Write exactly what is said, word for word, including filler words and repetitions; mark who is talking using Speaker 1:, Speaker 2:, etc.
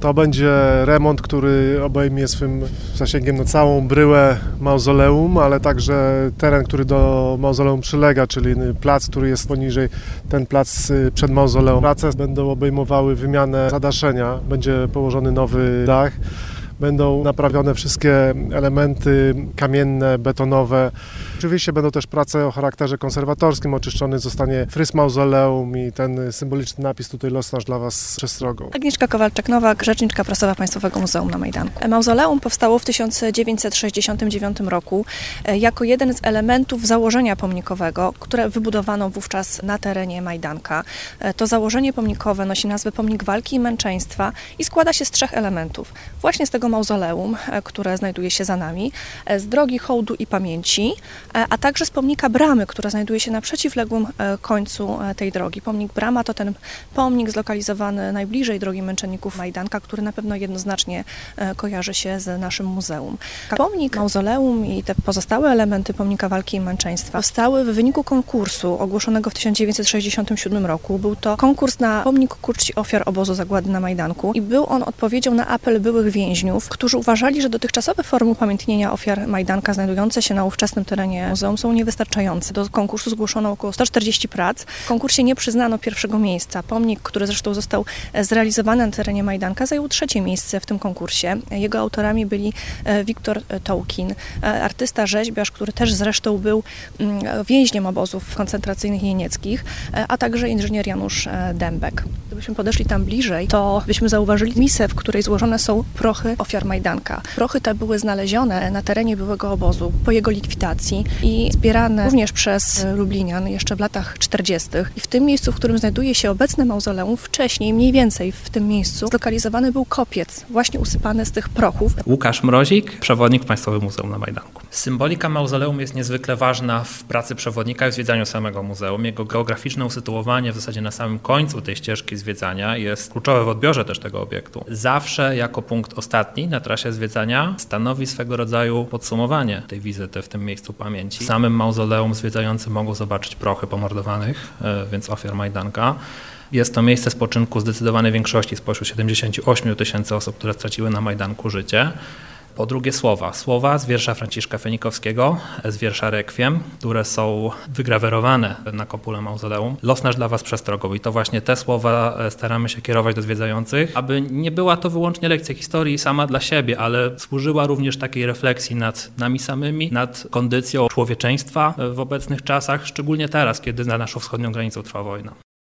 Speaker 1: To będzie remont, który obejmie swym zasięgiem no, całą bryłę mauzoleum, ale także teren, który do mauzoleum przylega, czyli plac, który jest poniżej, ten plac przed mauzoleum. Prace będą obejmowały wymianę zadaszenia, będzie położony nowy dach. Będą naprawione wszystkie elementy kamienne, betonowe. Oczywiście będą też prace o charakterze konserwatorskim. Oczyszczony zostanie fryz mauzoleum i ten symboliczny napis tutaj los nasz dla Was przestrogą.
Speaker 2: Agnieszka Kowalczak-Nowak, rzeczniczka prasowa Państwowego Muzeum na Majdanku. Mauzoleum powstało w tysiąc dziewięćset sześćdziesiątym dziewiątym roku jako jeden z elementów założenia pomnikowego, które wybudowano wówczas na terenie Majdanka. To założenie pomnikowe nosi nazwę Pomnik Walki i Męczeństwa i składa się z trzech elementów. Właśnie z tego mauzoleum, które znajduje się za nami, z drogi hołdu i pamięci, a także z pomnika Bramy, która znajduje się na przeciwległym końcu tej drogi. Pomnik Brama to ten pomnik zlokalizowany najbliżej drogi męczenników Majdanka, który na pewno jednoznacznie kojarzy się z naszym muzeum. Pomnik, mauzoleum i te pozostałe elementy pomnika walki i męczeństwa powstały w wyniku konkursu ogłoszonego w tysiąc dziewięćset sześćdziesiątym siódmym roku. Był to konkurs na pomnik ku czci ofiar obozu zagłady na Majdanku i był on odpowiedzią na apel byłych więźniów, którzy uważali, że dotychczasowe formy upamiętnienia ofiar Majdanka znajdujące się na ówczesnym terenie muzeum są niewystarczające. Do konkursu zgłoszono około sto czterdzieści prac. W konkursie nie przyznano pierwszego miejsca. Pomnik, który zresztą został zrealizowany na terenie Majdanka, zajął trzecie miejsce w tym konkursie. Jego autorami byli Wiktor Tołkin, artysta, rzeźbiarz, który też zresztą był więźniem obozów koncentracyjnych i niemieckich, a także inżynier Janusz Dębek. Gdybyśmy podeszli tam bliżej, to byśmy zauważyli misę, w której złożone są prochy ofiar Majdanka. Prochy te były znalezione na terenie byłego obozu po jego likwidacji i zbierane również przez Lublinian jeszcze w latach czterdziestych. I w tym miejscu, w którym znajduje się obecne mauzoleum, wcześniej, mniej więcej w tym miejscu, zlokalizowany był kopiec, właśnie usypany z tych prochów.
Speaker 3: Łukasz Mrozik, przewodnik w Państwowym Muzeum na Majdanku. Symbolika mauzoleum jest niezwykle ważna w pracy przewodnika i w zwiedzaniu samego muzeum. Jego geograficzne usytuowanie w zasadzie na samym końcu tej ścieżki zwiedzania jest kluczowe w odbiorze też tego obiektu. Zawsze jako punkt ostatni na trasie zwiedzania stanowi swego rodzaju podsumowanie tej wizyty w tym miejscu pamięci. W samym mauzoleum zwiedzający mogą zobaczyć prochy pomordowanych, więc ofiar Majdanka. Jest to miejsce spoczynku zdecydowanej większości spośród siedemdziesięciu ośmiu tysięcy osób, które straciły na Majdanku życie. Po drugie słowa. Słowa z wiersza Franciszka Fenikowskiego, z wiersza Rekwiem, które są wygrawerowane na kopule mauzoleum. Los nasz dla Was przestrogą. I to właśnie te słowa staramy się kierować do zwiedzających, aby nie była to wyłącznie lekcja historii sama dla siebie, ale służyła również takiej refleksji nad nami samymi, nad kondycją człowieczeństwa w obecnych czasach, szczególnie teraz, kiedy na naszą wschodnią granicą trwa wojna.